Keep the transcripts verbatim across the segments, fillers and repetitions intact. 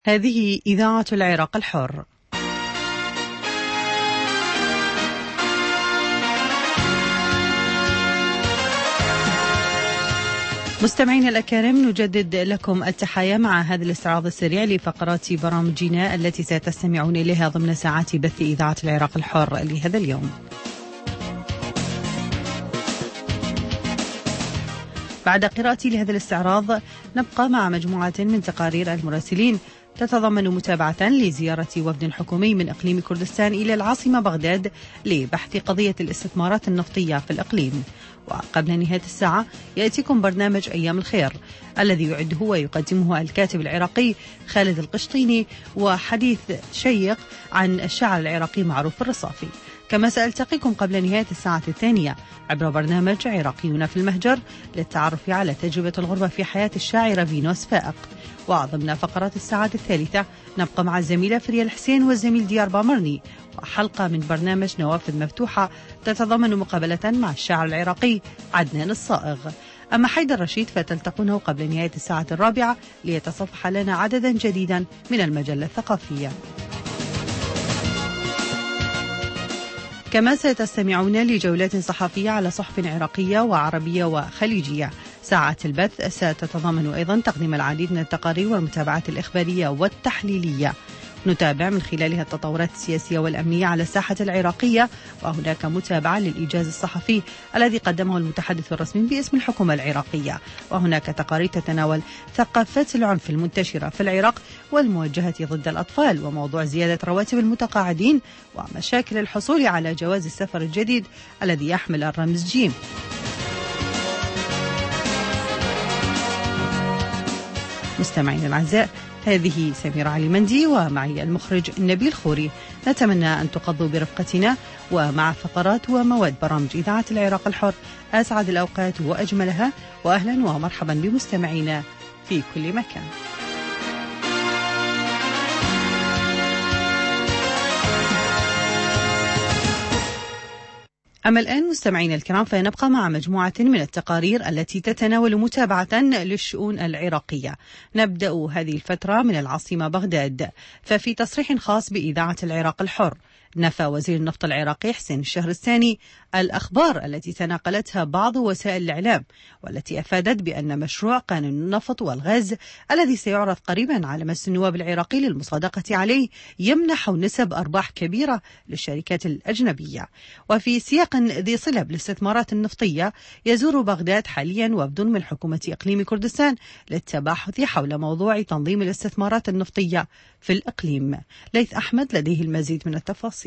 هذه إذاعة العراق الحر. مستمعينا الأكارم، نجدد لكم التحايا مع هذا الاستعراض السريع لفقرات برامجنا التي ستستمعون إليها ضمن ساعات بث إذاعة العراق الحر لهذا اليوم. بعد قراءتي لهذا الاستعراض نبقى مع مجموعة من تقارير المراسلين تتضمن متابعة لزيارة وفد حكومي من إقليم كردستان إلى العاصمة بغداد لبحث قضية الاستثمارات النفطية في الإقليم. وقبل نهاية الساعة يأتيكم برنامج أيام الخير الذي يعده ويقدمه الكاتب العراقي خالد القشطيني، وحديث شيق عن الشاعر العراقي معروف الرصافي. كما سألتقيكم قبل نهاية الساعة الثانية عبر برنامج عراقيون في المهجر للتعرف على تجربة الغربة في حياة الشاعرة فينوس فائق. وضمن فقرات الساعة الثالثة نبقى مع الزميلة فريال حسين والزميل ديار بامرني، وحلقة من برنامج نوافذ مفتوحة تتضمن مقابلة مع الشاعر العراقي عدنان الصائغ. أما حيدر رشيد فتلتقونه قبل نهاية الساعة الرابعة ليتصفح لنا عددا جديدا من المجلة الثقافية. كما ستستمعون لجولات صحفية على صحف عراقية وعربية وخليجية. ساعة البث ستتضمن أيضا تقديم العديد من التقارير والمتابعات الإخبارية والتحليلية، نتابع من خلالها التطورات السياسية والأمنية على الساحة العراقية، وهناك متابعة للإيجاز الصحفي الذي قدمه المتحدث الرسمي باسم الحكومة العراقية، وهناك تقارير تتناول ثقافات العنف المنتشرة في العراق والموجهة ضد الأطفال، وموضوع زيادة رواتب المتقاعدين، ومشاكل الحصول على جواز السفر الجديد الذي يحمل الرمز جيم. مستمعين الأعزاء، هذه سميرة علي مندي ومعي المخرج نبيل خوري. نتمنى أن تقضوا برفقتنا ومع فقرات ومواد برامج إذاعة العراق الحر أسعد الأوقات وأجملها، وأهلا ومرحبا بمستمعينا في كل مكان. أما الآن مستمعين الكرام فنبقى مع مجموعة من التقارير التي تتناول متابعة للشؤون العراقية. نبدأ هذه الفترة من العاصمة بغداد، ففي تصريح خاص بإذاعة العراق الحر نفى وزير النفط العراقي حسين الشهرستاني الأخبار التي تناقلتها بعض وسائل الإعلام والتي أفادت بأن مشروع قانون النفط والغاز الذي سيعرض قريبا على مجلس النواب العراقي للمصادقة عليه يمنح نسب أرباح كبيرة للشركات الأجنبية. وفي سياق ذي صلة بالاستثمارات النفطية يزور بغداد حاليا وفد من حكومة إقليم كردستان للتباحث حول موضوع تنظيم الاستثمارات النفطية في الإقليم. ليث أحمد لديه المزيد من التفاصيل.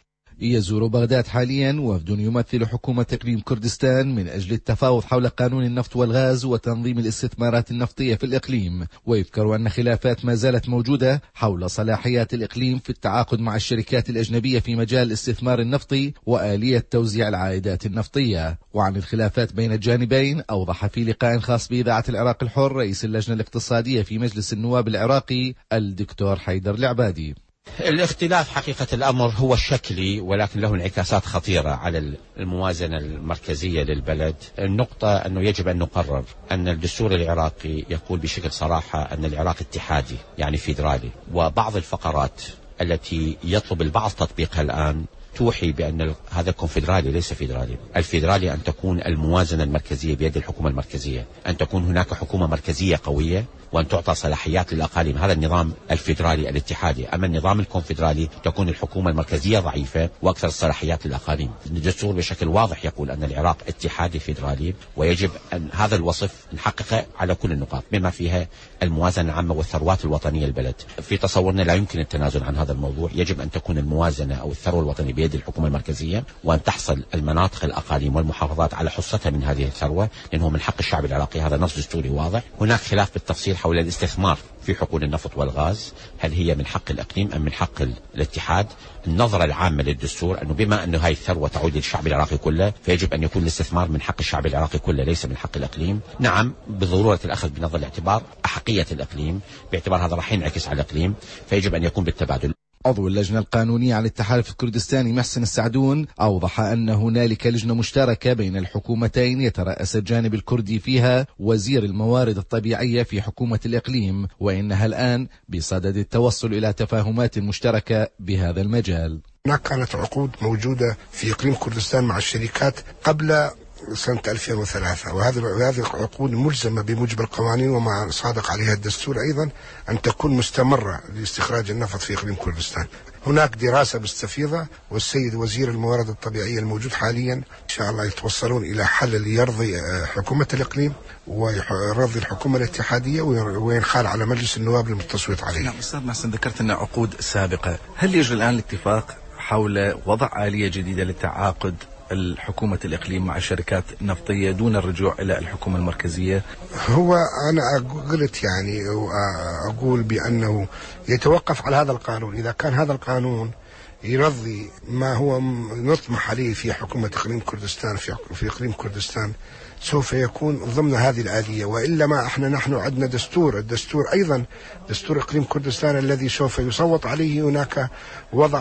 يزور بغداد حاليا وفد يمثل حكومة إقليم كردستان من أجل التفاوض حول قانون النفط والغاز وتنظيم الاستثمارات النفطية في الإقليم. ويذكر أن خلافات ما زالت موجودة حول صلاحيات الإقليم في التعاقد مع الشركات الأجنبية في مجال الاستثمار النفطي وآلية توزيع العائدات النفطية. وعن الخلافات بين الجانبين أوضح في لقاء خاص بإذاعة العراق الحر رئيس اللجنة الاقتصادية في مجلس النواب العراقي الدكتور حيدر العبادي. الاختلاف حقيقة الأمر هو الشكلي، ولكن له انعكاسات خطيرة على الموازنة المركزية للبلد. النقطة أنه يجب أن نقرر أن الدستور العراقي يقول بشكل صراحة أن العراق اتحادي يعني فيدرالي، وبعض الفقرات التي يطلب البعض تطبيقها الآن توحي بأن هذا كونفدرالي ليس فيدرالي. الفيدرالي أن تكون الموازنة المركزية بيد الحكومة المركزية، أن تكون هناك حكومة مركزية قوية وأن تعطى صلاحيات للأقاليم. هذا النظام الفيدرالي الاتحادي. أما النظام الكونفدرالي تكون الحكومة المركزية ضعيفة وأكثر الصلاحيات للأقاليم. الدستور بشكل واضح يقول أن العراق اتحادي فيدرالي، ويجب أن هذا الوصف نحققه على كل النقاط بما فيها الموازنة العامة والثروات الوطنية للبلد. في تصورنا لا يمكن التنازل عن هذا الموضوع. يجب أن تكون الموازنة أو الثروة الوطنية بيد الحكومة المركزية، وأن تحصل المناطق الأقاليم والمحافظات على حصتها من هذه الثروة، لأنه من حق الشعب العراقي. هذا نص دستوري واضح. هناك خلاف بالتفصيل حول الاستثمار في حقول النفط والغاز، هل هي من حق الإقليم أم من حق الاتحاد؟ النظرة العامة للدستور أنه بما أنه هاي الثروة تعود للشعب العراقي كله، فيجب أن يكون الاستثمار من حق الشعب العراقي كله ليس من حق الإقليم. نعم، بضرورة الأخذ بنظر الاعتبار أحقية الإقليم، باعتبار هذا راح ينعكس على الإقليم، فيجب أن يكون بالتبادل. عضو اللجنة القانونية على التحالف الكردستاني محسن السعدون أوضح أن هنالك لجنة مشتركة بين الحكومتين يترأس الجانب الكردي فيها وزير الموارد الطبيعية في حكومة الإقليم، وإنها الآن بصدد التوصل إلى تفاهمات مشتركة بهذا المجال. هناك كانت عقود موجودة في إقليم كردستان مع الشركات قبل سنة ألفين وثلاثة، وهذه هذه عقود ملزمة بموجب القوانين وما صادق عليها الدستور أيضا أن تكون مستمرة لاستخراج النفط في إقليم كردستان. هناك دراسة مستفيضة، والسيد وزير الموارد الطبيعية الموجود حاليا إن شاء الله يتوصلون إلى حل يرضي حكومة الإقليم ويرضي الحكومة الاتحادية وينخال على مجلس النواب للتصويت عليه. نعم أستاذ محسن، ذكرت أن عقود سابقة، هل يجري الآن الاتفاق حول وضع آلية جديدة للتعاقد الحكومة الإقليم مع الشركات النفطية دون الرجوع إلى الحكومة المركزية؟ هو أنا قلت يعني أقول بأنه يتوقف على هذا القانون. إذا كان هذا القانون يرضي ما هو نطمح عليه في حكومة إقليم كردستان في, في إقليم كردستان سوف يكون ضمن هذه الآلية، وإلا ما احنا نحن عندنا دستور، الدستور أيضا دستور إقليم كردستان الذي سوف يصوت عليه هناك وضع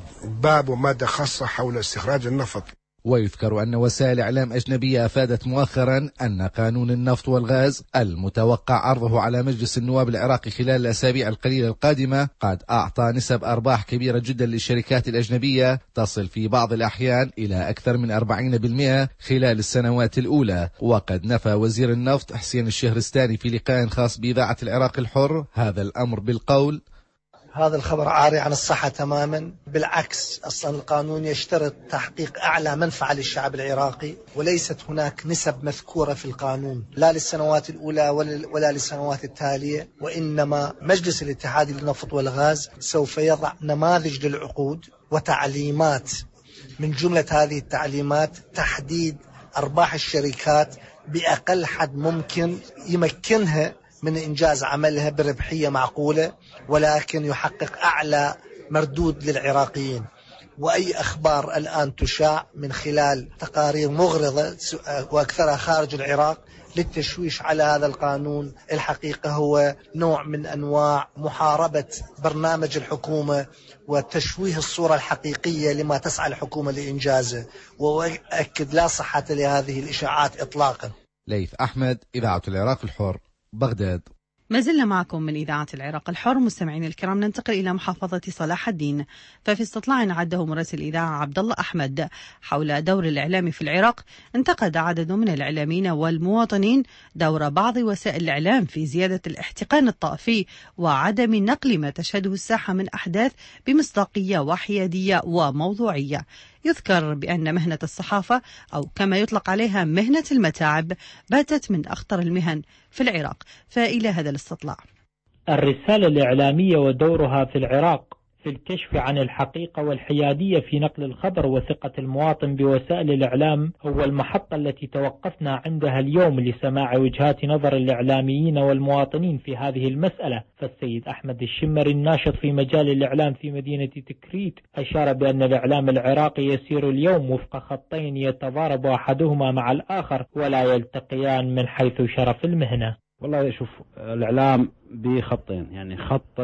باب ومادة خاصة حول استخراج النفط. ويذكر أن وسائل إعلام أجنبية أفادت مؤخرا أن قانون النفط والغاز المتوقع عرضه على مجلس النواب العراقي خلال الأسابيع القليلة القادمة قد أعطى نسب أرباح كبيرة جدا للشركات الأجنبية تصل في بعض الأحيان إلى أكثر من أربعين بالمئة خلال السنوات الأولى. وقد نفى وزير النفط حسين الشهرستاني في لقاء خاص بإذاعة العراق الحر هذا الأمر بالقول: هذا الخبر عاري عن الصحة تماما، بالعكس أصلا القانون يشترط تحقيق أعلى منفعة للشعب العراقي، وليست هناك نسب مذكورة في القانون لا للسنوات الأولى ولا للسنوات التالية، وإنما مجلس الاتحاد للنفط والغاز سوف يضع نماذج للعقود وتعليمات، من جملة هذه التعليمات تحديد أرباح الشركات بأقل حد ممكن يمكنها من إنجاز عملها بربحية معقولة، ولكن يحقق أعلى مردود للعراقيين. وأي أخبار الآن تشاع من خلال تقارير مغرضة وأكثرها خارج العراق للتشويش على هذا القانون، الحقيقة هو نوع من أنواع محاربة برنامج الحكومة وتشويه الصورة الحقيقية لما تسعى الحكومة لإنجازه، وأكد لا صحة لهذه الإشاعات إطلاقا. ليث أحمد، إذاعة العراق الحر، بغداد. ما زلنا معكم من إذاعة العراق الحر. مستمعين الكرام، ننتقل إلى محافظة صلاح الدين. ففي استطلاع عده مراسل الإذاعة عبد الله أحمد حول دور الإعلام في العراق، انتقد عدد من الإعلاميين والمواطنين دور بعض وسائل الإعلام في زيادة الاحتقان الطائفي وعدم نقل ما تشهده الساحة من أحداث بمصداقية وحيادية وموضوعية. يذكر بأن مهنة الصحافة أو كما يطلق عليها مهنة المتاعب باتت من أخطر المهن في العراق. فإلى هذا الاستطلاع. الرسالة الإعلامية ودورها في العراق في الكشف عن الحقيقة والحيادية في نقل الخبر وثقة المواطن بوسائل الإعلام هو المحطة التي توقفنا عندها اليوم لسماع وجهات نظر الإعلاميين والمواطنين في هذه المسألة. فالسيد أحمد الشمري الناشط في مجال الإعلام في مدينة تكريت أشار بأن الإعلام العراقي يسير اليوم وفق خطين يتضارب أحدهما مع الآخر ولا يلتقيان من حيث شرف المهنة. والله شوف، الإعلام بخطين، يعني خط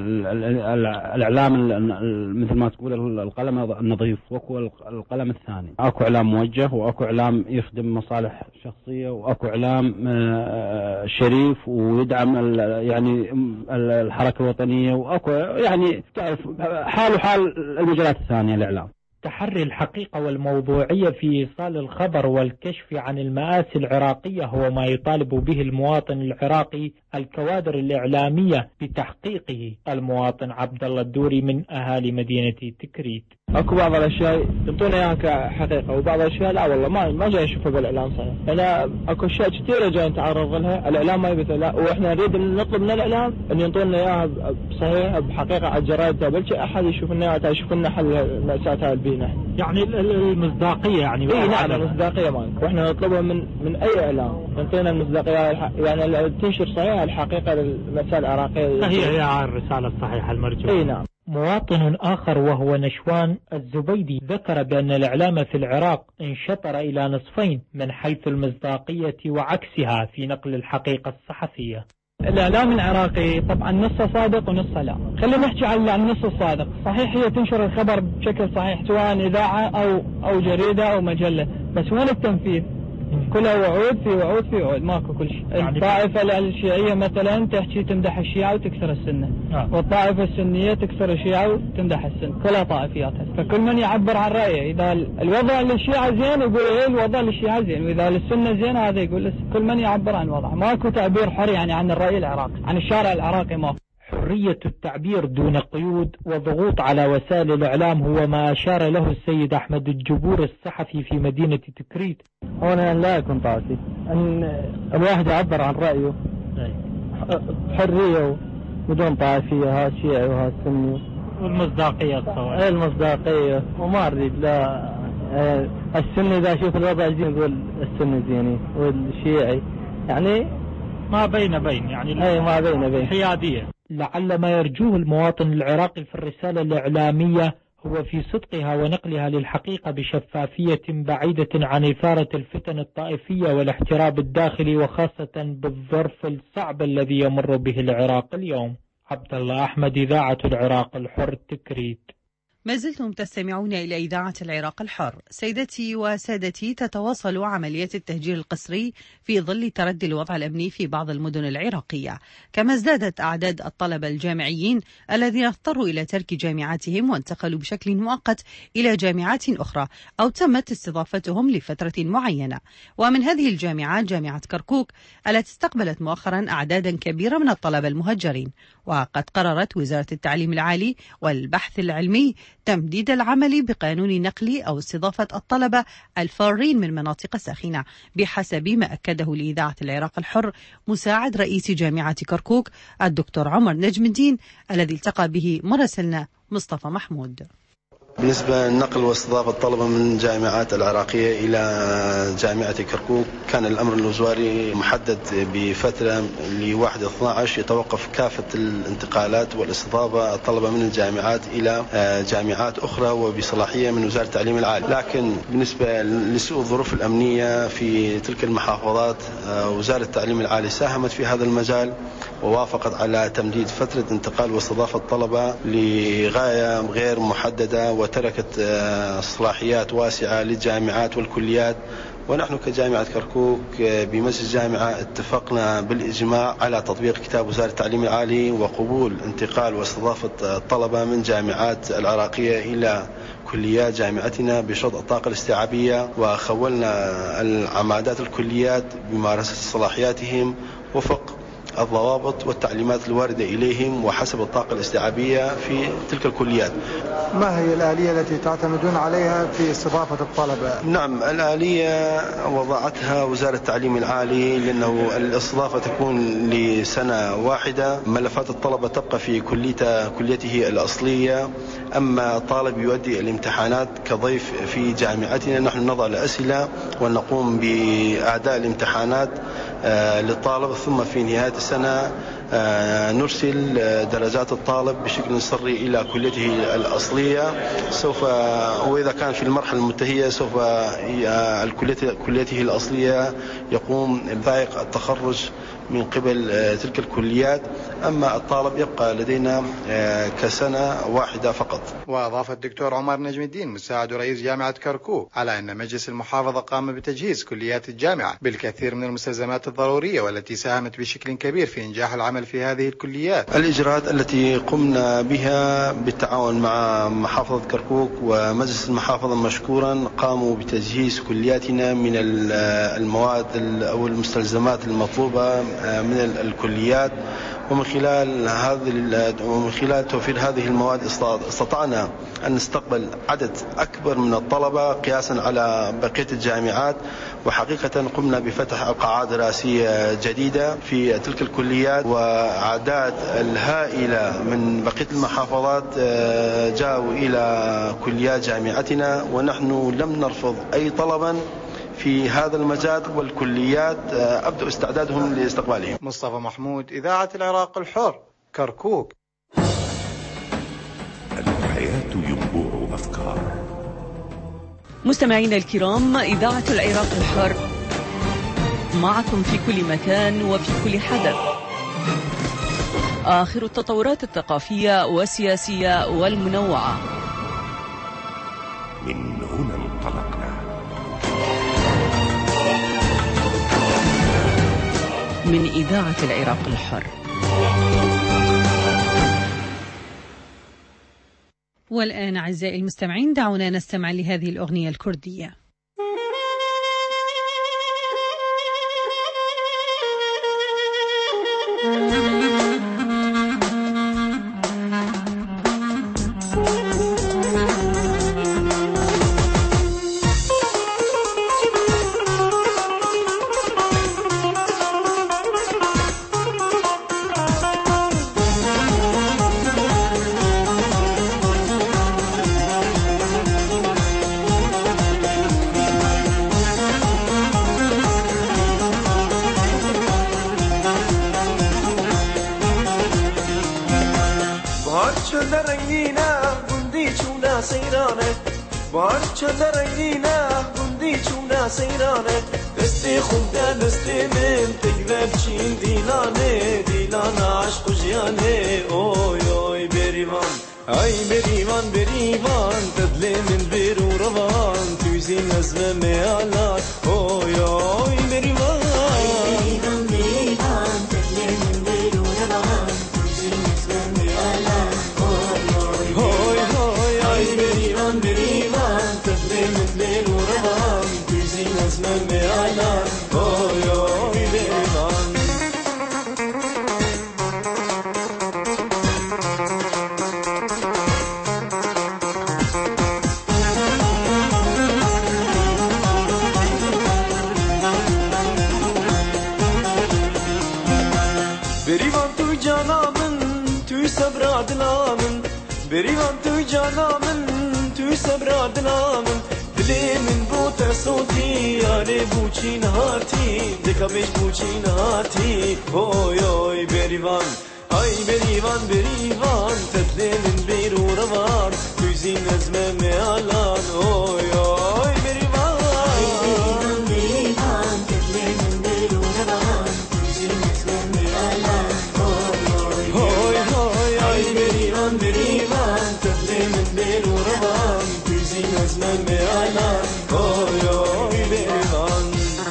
الإعلام مثل ما تقول القلم النظيف، وأكو القلم الثاني، أكو إعلام موجه وأكو إعلام يخدم مصالح شخصية وأكو إعلام شريف ويدعم يعني الحركة الوطنية، وأكو يعني تعرف حال وحال المجالات الثانية الإعلام. تحري الحقيقة والموضوعية في إيصال الخبر والكشف عن المآسي العراقية هو ما يطالب به المواطن العراقي الكوادر الإعلامية بتحقيقه. المواطن عبد الله الدوري من أهالي مدينة تكريت: اكو بعض الاشياء يعطونا اياها كحقيقه وبعض الاشياء لا والله ما ما جاي نشوفها بالاعلام صحيح. انا اكو اشياء كثيره جاي نتعرض لها الاعلام ما يبث لا، واحنا نريد نطلب من الاعلام ان يعطونا اياها بصحيح بحقيقه على الجرايد، بلكي احد يشوف لنا يشوف لنا حل المأساة هاي البينا. يعني المصداقيه يعني اي نعم المصداقيه مالك، واحنا نطلبها من من اي اعلام يعطينا المصداقيه يعني تنشر صحيح الحقيقه للمأساة العراقيه. هي هي الرساله الصحيحه المرجوه. اي نعم. مواطن آخر وهو نشوان الزبيدي ذكر بأن الإعلام في العراق انشطر إلى نصفين من حيث المصداقية وعكسها في نقل الحقيقة الصحفية. الإعلام العراقي طبعا نصه صادق ونصه لا. خلينا نحكي عن النص الصادق. صحيح هي تنشر الخبر بشكل صحيح سواء إذاعة أو أو جريدة أو مجلة، بس وين التنفيذ؟ كلها وعود في وعود في وعود، ماكو كل شيء. يعني الطائفة الشيعية مثلا تحكي تمدح الشيعة وتكسر السنة، آه. والطائفة السنية تكسر الشيعة وتمدح السنة، كلها طائفيات. فكل من يعبر عن رأيه، إذا الوضع للشيعة زين يقول إيه الوضع للشيعة زين، وإذا للسنة زين هذا يقول كل من يعبر عن وضعه. ماكو تعبير حر يعني عن الرأي العراقي، عن الشارع العراقي ماكو. حرية التعبير دون قيود وضغوط على وسائل الإعلام هو ما أشار له السيد أحمد الجبور الصحفي في مدينة تكريت. هنا لا يكون طائفي، أن الواحد يعبر عن رأيه حرية بدون طائفية، ها شيعي وها سني، والمصداقية الصواب. المصداقية، وما أريد لا السني إذا شوف الوضع زين يقول السني زيني، والشيعي يعني ما بين بين يعني أي ما بين بين حيادية. لعل ما يرجوه المواطن العراقي في الرسالة الإعلامية هو في صدقها ونقلها للحقيقة بشفافية بعيدة عن إثارة الفتن الطائفية والاحتراب الداخلي، وخاصة بالظرف الصعب الذي يمر به العراق اليوم. عبد الله أحمد، إذاعة العراق الحر، تكريت. ما زلتم تستمعون إلى إذاعة العراق الحر. سيدتي وسادتي، تتواصل عملية التهجير القسري في ظل تردي الوضع الأمني في بعض المدن العراقية، كما ازدادت أعداد الطلبة الجامعيين الذين اضطروا إلى ترك جامعاتهم وانتقلوا بشكل مؤقت إلى جامعات أخرى أو تمت استضافتهم لفترة معينة. ومن هذه الجامعات جامعة كركوك التي استقبلت مؤخرا أعدادا كبيرة من الطلبة المهجرين. وقد قررت وزارة التعليم العالي والبحث العلمي تمديد العمل بقانون نقل أو استضافة الطلبة الفارين من مناطق ساخنة، بحسب ما أكده لإذاعة العراق الحر مساعد رئيس جامعة كركوك الدكتور عمر نجم الدين، الذي التقى به مراسلنا مصطفى محمود. بالنسبة لنقل واستضافة الطلبة من الجامعات العراقية إلى جامعة كركوك، كان الأمر الوزاري محدد بفترة لواحد اثني عشر يتوقف كافة الانتقالات والاستضافة الطلبة من الجامعات إلى جامعات أخرى وبصلاحية من وزارة التعليم العالي. لكن بالنسبة لسوء الظروف الأمنية في تلك المحافظات، وزارة التعليم العالي ساهمت في هذا المجال ووافقت على تمديد فترة انتقال واستضافة الطلبة لغاية غير محددة، وتركت صلاحيات واسعة للجامعات والكليات. ونحن كجامعة كركوك بمجلس الجامعة اتفقنا بالإجماع على تطبيق كتاب وزارة التعليم العالي وقبول انتقال واستضافة الطلبة من جامعات العراقية إلى كليات جامعتنا بشرط الطاقة الاستيعابية، وخولنا العمادات الكليات بممارسة صلاحياتهم وفق الضوابط والتعليمات الواردة إليهم وحسب الطاقة الاستيعابية في تلك الكليات. ما هي الآلية التي تعتمدون عليها في استضافة الطلبة؟ نعم، الآلية وضعتها وزارة التعليم العالي، لأنه الاستضافة تكون لسنة واحدة. ملفات الطلبة تبقى في كليته كليته الأصلية، أما طالب يؤدي الامتحانات كضيف في جامعتنا نحن نضع الأسئلة ونقوم بأداء الامتحانات للطالب، ثم في نهاية السنة نرسل درجات الطالب بشكل سري إلى كليته الأصلية. سوف وإذا كان في المرحلة المنتهية سوف كليته الأصلية يقوم بضائق التخرج من قبل تلك الكليات، أما الطالب يبقى لدينا كسنة واحدة فقط. وأضاف الدكتور عمر نجم الدين مساعد رئيس جامعة كركوك على أن مجلس المحافظة قام بتجهيز كليات الجامعة بالكثير من المستلزمات الضرورية والتي ساهمت بشكل كبير في إنجاح العمل في هذه الكليات. الإجراءات التي قمنا بها بالتعاون مع محافظة كركوك ومجلس المحافظة مشكورا قاموا بتجهيز كلياتنا من المواد أو المستلزمات المطلوبة من الكليات، ومن خلال هذه ومن خلال توفير هذه المواد استطعنا أن نستقبل عدد أكبر من الطلبة قياسا على بقية الجامعات. وحقيقة قمنا بفتح قاعات دراسية جديدة في تلك الكليات، وأعداد الهائلة من بقية المحافظات جاءوا إلى كليات جامعتنا، ونحن لم نرفض أي طلبا في هذا المجال، والكليات أبدأ استعدادهم لاستقبالهم. مصطفى محمود، إذاعة العراق الحر، كركوك. الحياة ينبوع أفكار. مستمعينا الكرام، إذاعة العراق الحر معكم في كل مكان وفي كل حدث. آخر التطورات الثقافية والسياسية والمنوعة. من هنا انطلقنا، من إذاعة العراق الحر. والآن أعزائي المستمعين دعونا نستمع لهذه الأغنية الكردية. دستي خمدة دستي من تقرب شين ديلاني ديلانا عشق جياني اوي اوي بريمان اي بريمان بريمان تدلي من بيرو روان توزي نزمة ميالات اوي اوي بريمان بريمان بريمان تدلي من بيرو روان توزي نزمة ميالات اوي اوي اوي اي بريمان بريمان تدلي من بيرو روان توزي نزمة ميالات اوي اوي بريمان بريمان تو جانامن تو صبر دلامن بريمان تو جانامن تو صبر دلامن دلی من بوت صوتی یاره بوچین هاتی دکمش بوچین هاتی اوی اوی بریوان ay berivan berivan tedli min biru ravan tüzin ezme mealan oy oy berivan ay berivan berivan tedli min biru ravan tüzin ezme mealan oy oy oy ay berivan berivan tedli min biru ravan tüzin ezme mealan oy oy berivan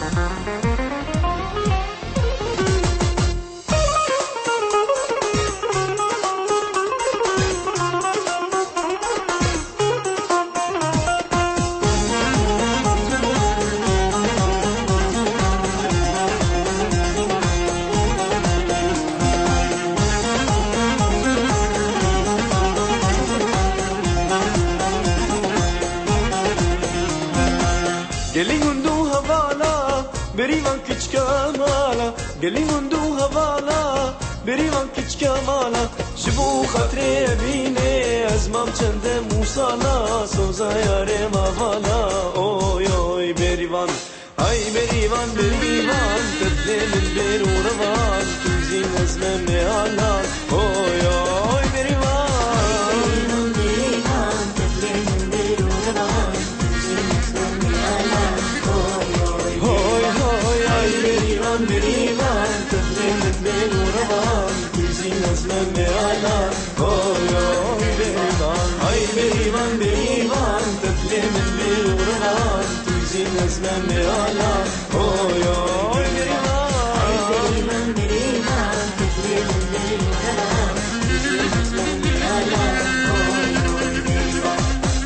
berivan küçük amala gelin du havala berivan küçük amala şbu khatre bine azmam çende musala soza yare mavala oy oy berivan ay berivan berivan tedlin beru ravan tuzin azme mealan oy oy berivan berivan berivan tedlin beru ravan tuzin azme mealan oy oy ay berivan berivan tedlin beru ravan tuzin azme mealan oy oy berivan ay berivan berivan tedlin beru ravan tuzin azme mealan oy oy berivan ay berivan berivan tedlin beru ravan tuzin azme mealan oy oy berivan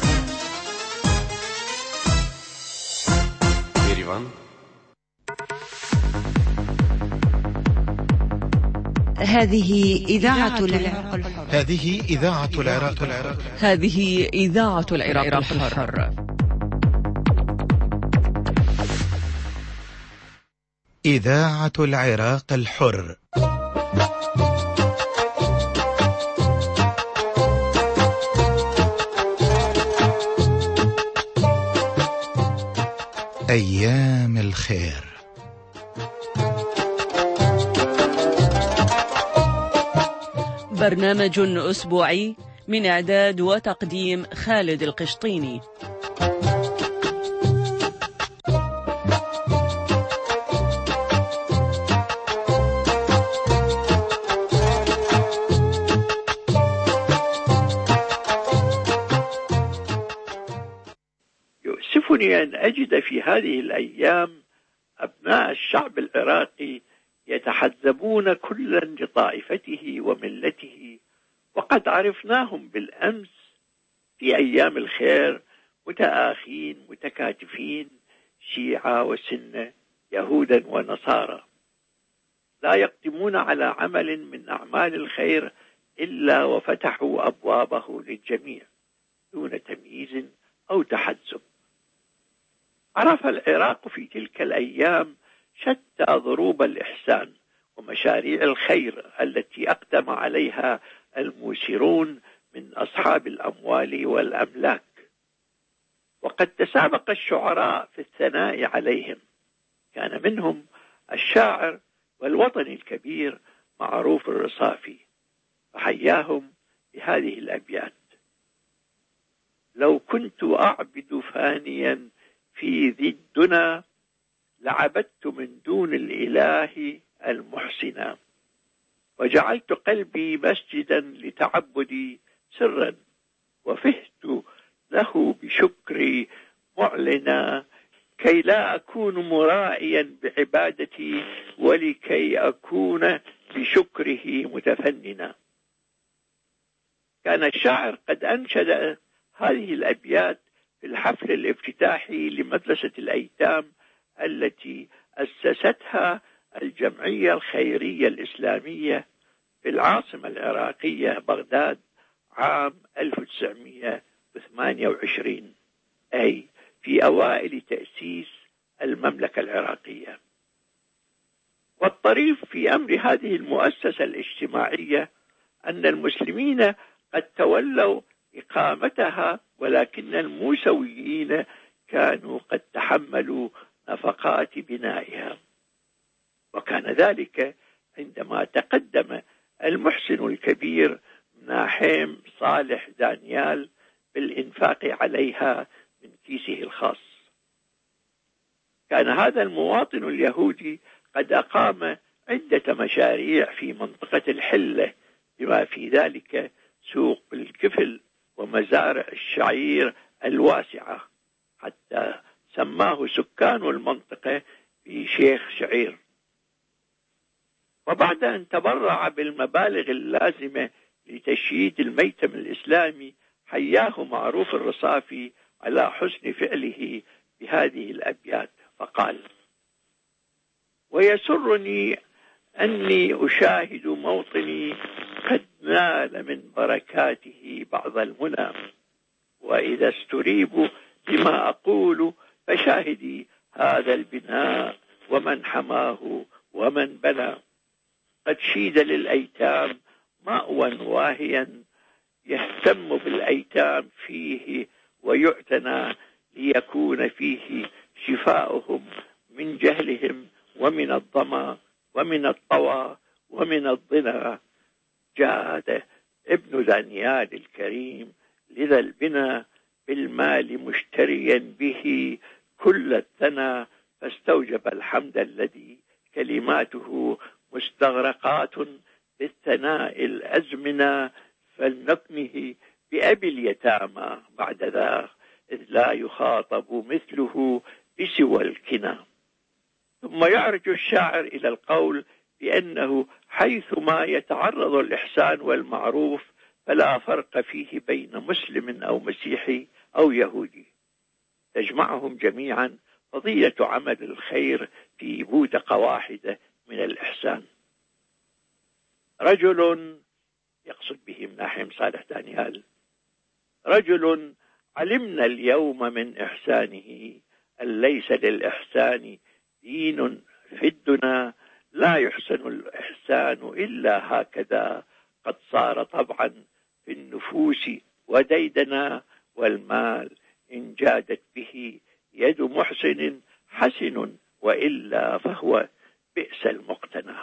berivan. هذه إذاعة العراق الحر. هذه إذاعة العراق الحر. هذه إذاعة العراق الحر. إذاعة العراق الحر. أيام الخير. برنامج أسبوعي من إعداد وتقديم خالد القشطيني. يسرني أن أجد في هذه الأيام أبناء الشعب العراقي يتحزبون كلا لطائفته وملته، وقد عرفناهم بالأمس في أيام الخير متآخين متكاتفين، شيعة وسنة، يهودا ونصارى، لا يقدمون على عمل من أعمال الخير إلا وفتحوا أبوابه للجميع دون تمييز أو تحزب. عرف العراق في تلك الأيام شتى ضروب الإحسان ومشاريع الخير التي أقدم عليها الموسرون من أصحاب الأموال والأملاك، وقد تسابق الشعراء في الثناء عليهم. كان منهم الشاعر والوطني الكبير معروف الرصافي، فحياهم بهذه الأبيات: لو كنت أعبد فانيا في ذي الدنا لعبدت من دون الإله المحسنا، وجعلت قلبي مسجدا لتعبدي سرا، وفهت له بشكري معلنا، كي لا أكون مرائيا بعبادتي ولكي أكون بشكره متفننا. كان الشاعر قد أنشد هذه الأبيات في الحفل الافتتاحي لمدرسة الأيتام التي أسستها الجمعية الخيرية الإسلامية في العاصمة العراقية بغداد عام ألف وتسعمئة وثمانية وعشرين، أي في أوائل تأسيس المملكة العراقية. والطريف في أمر هذه المؤسسة الاجتماعية أن المسلمين قد تولوا إقامتها، ولكن الموسويين كانوا قد تحملوا نفقات بنائها. وكان ذلك عندما تقدم المحسن الكبير مناحيم صالح دانيال بالإنفاق عليها من كيسه الخاص. كان هذا المواطن اليهودي قد أقام عدة مشاريع في منطقة الحلة، بما في ذلك سوق الكفل ومزارع الشعير الواسعة، حتى سماه سكان المنطقة بشيخ شعير. وبعد أن تبرع بالمبالغ اللازمة لتشييد الميتم الإسلامي، حياه معروف الرصافي على حسن فعله بهذه الأبيات، فقال: ويسرني أني أشاهد موطني قد نال من بركاته بعض المنى، وإذا استريب بما أقول فشاهدي هذا البناء ومن حماه ومن بنى، قد شيد للأيتام مأوى واهيا، يهتم بالأيتام فيه ويعتنى، ليكون فيه شفاؤهم من جهلهم ومن الظما ومن الطوى ومن الضنا. جاد ابن دانيال الكريم لذا البنا، بالمال مشتريا به كل الثنى، فاستوجب الحمد الذي كلماته مستغرقات بالثناء الأزمنة، فلنكنه بأبي اليتامى بعد ذا، إذ لا يخاطب مثله بسوى الكنى. ثم يعرج الشاعر إلى القول بأنه حيثما يتعرض الإحسان والمعروف فلا فرق فيه بين مسلم أو مسيحي أو يهودي، تجمعهم جميعا قضية عمل الخير في بوتقة واحدة من الإحسان. رجل، يقصد به مناحيم صالح دانيال، رجل علمنا اليوم من إحسانه أن ليس للإحسان دين في الدنا، لا يحسن الإحسان إلا هكذا، قد صار طبعا في النفوس وديدنا، والمال إن جادت به يد محسن حسن، وإلا فهو بئس المقتنى.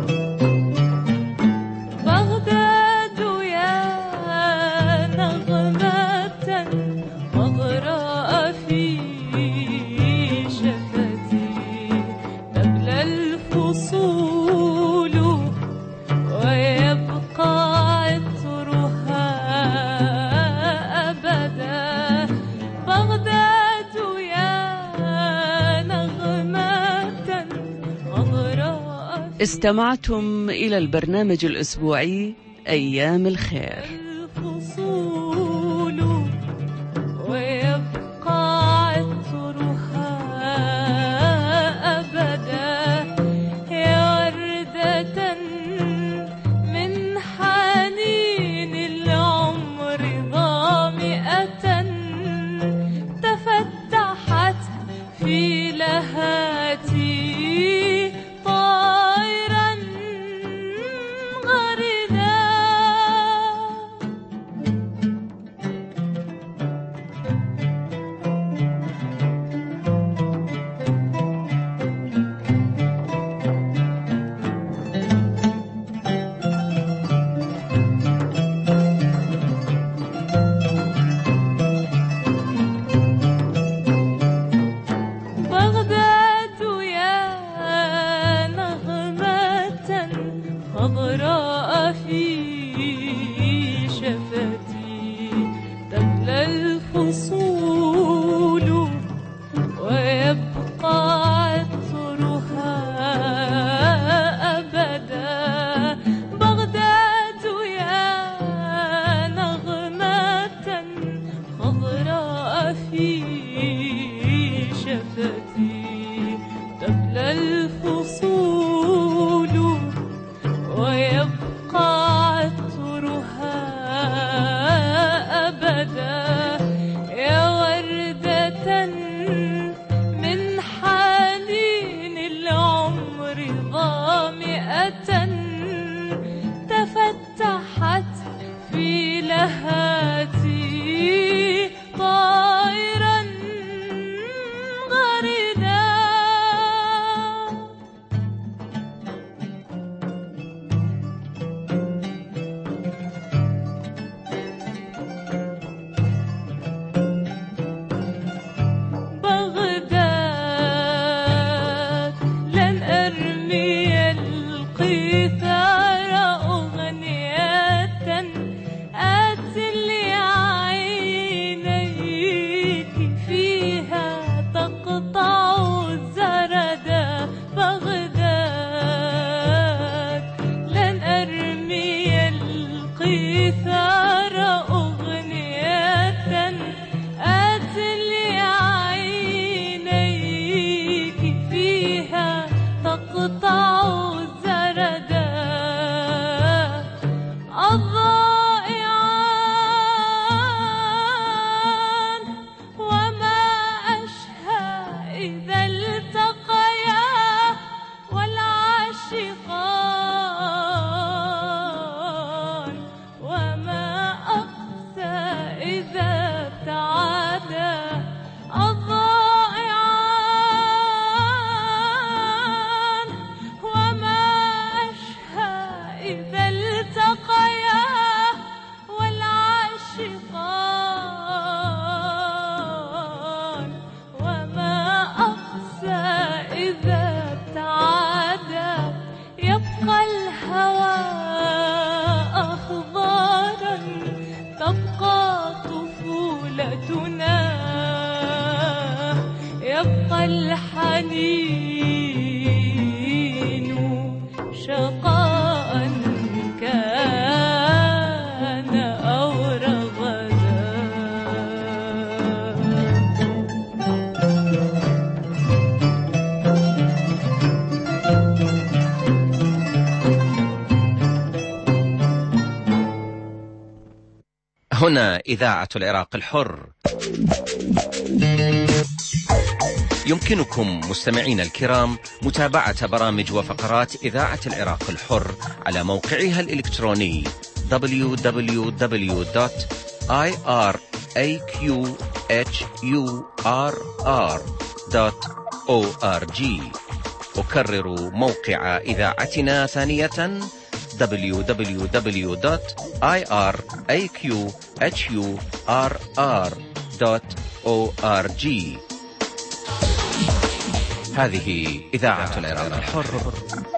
بغداد يا نغم استمعتم إلى البرنامج الأسبوعي أيام الخير. ويبقى عطرها أبدا يا وردة من حنين العمر ظامئة تفتحت في لهاتي طائرا غردا. بغداد يا نغمة خضراء في شفتي تبلى الفصول ويبقى عطرها أبدا. بغداد يا نغمة خضراء في شفتي تبلى الفصول ويبقى عطرها أبدا يا وردة من حنين العمر ظامئة تفتحت في لهاتي طائرا غردا. بغداد لن أرمي القيثار أغنية آتي لعينيك فيها تقطع الزردا. بغداد لن أرمي القيثار أغنية آتي لعينيك فيها تقطع الزردا. الضائعان وما أشهى إذا التقيا والعاشقان وما أقسى إذا ابتعدا. الضائعان وما أشهى إذا التقيا والعاشقان وما أقسى إذا ابتعدا. يبقى الهوى أخضارا تبقى طفولتنا. يبقى الحنين شقاء كان أو رغدا. هنا إذاعة العراق الحر. يمكنكم مستمعين الكرام متابعة برامج وفقرات إذاعة العراق الحر على موقعها الإلكتروني دبليو دبليو دبليو دوت آي آر إيه كيو إتش يو آر آر دوت أو آر جي. أكرر موقع إذاعتنا ثانية دبليو دبليو دبليو دوت آي آر إيه كيو إتش يو آر آر دوت أو آر جي. هذه إذاعة العراق الحر.